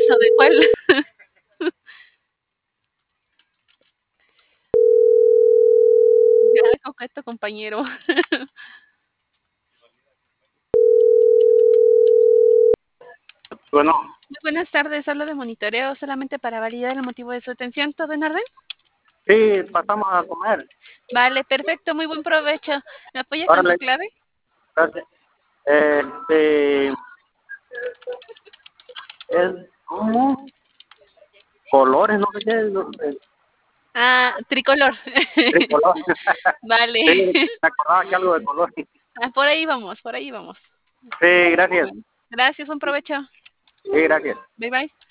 eso? ¿De cuál? Ya, coqueto compañero. Bueno, Muy buenas tardes, hablo de monitoreo solamente para validar el motivo de su atención. ¿Todo en orden? sí, pasamos a comer. Vale, perfecto, muy buen provecho. ¿Me apoya con su Órale, clave? gracias. Este, es como colores, no sé qué, Ah, tricolor. tricolor. Vale. Sí, me acordaba que algo de color. Ah, por ahí vamos, por ahí vamos. Sí, gracias. Bueno, gracias, buen provecho. Sí, gracias. Bye bye.